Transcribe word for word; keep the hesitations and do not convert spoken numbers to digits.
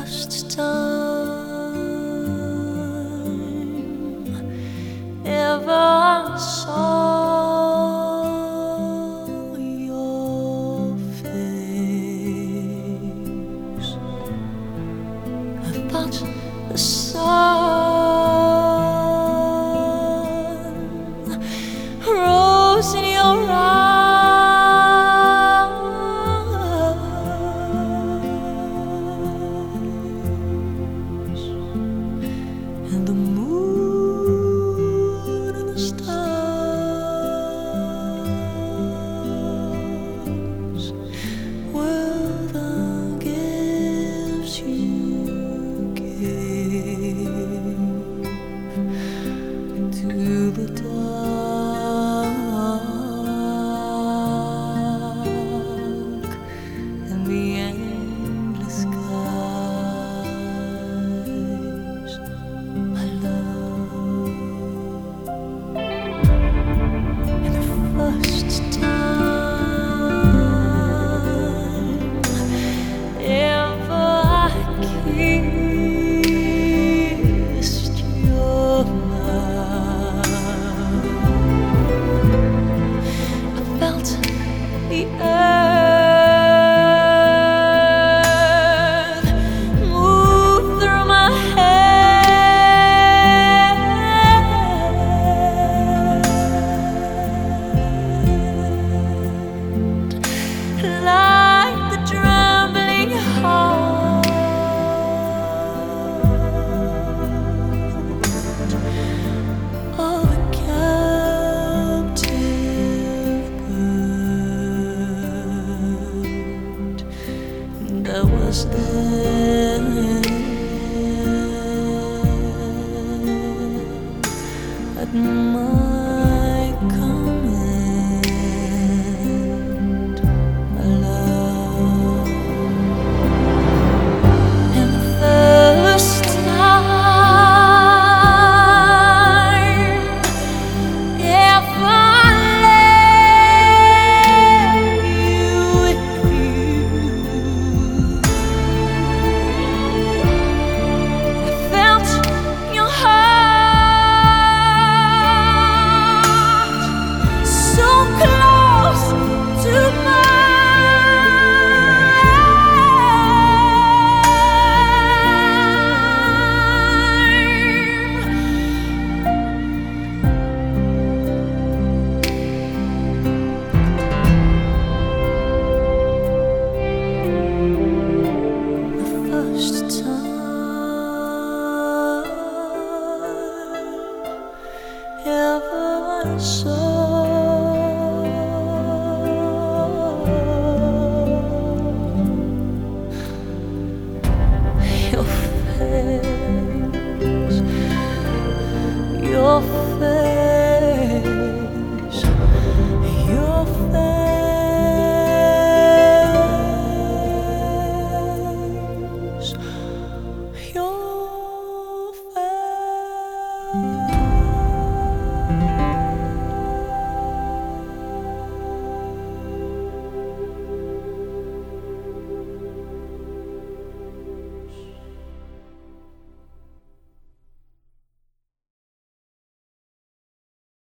first time ever I saw your face, I thought the sun rose in your eyes. And the moon and the stars were the gifts you gave to the dark and the endless skies. My love, and the first time ever I kissed your mouth, I felt the earth move through my hand, like the trembling heart of a captive bird that was there at my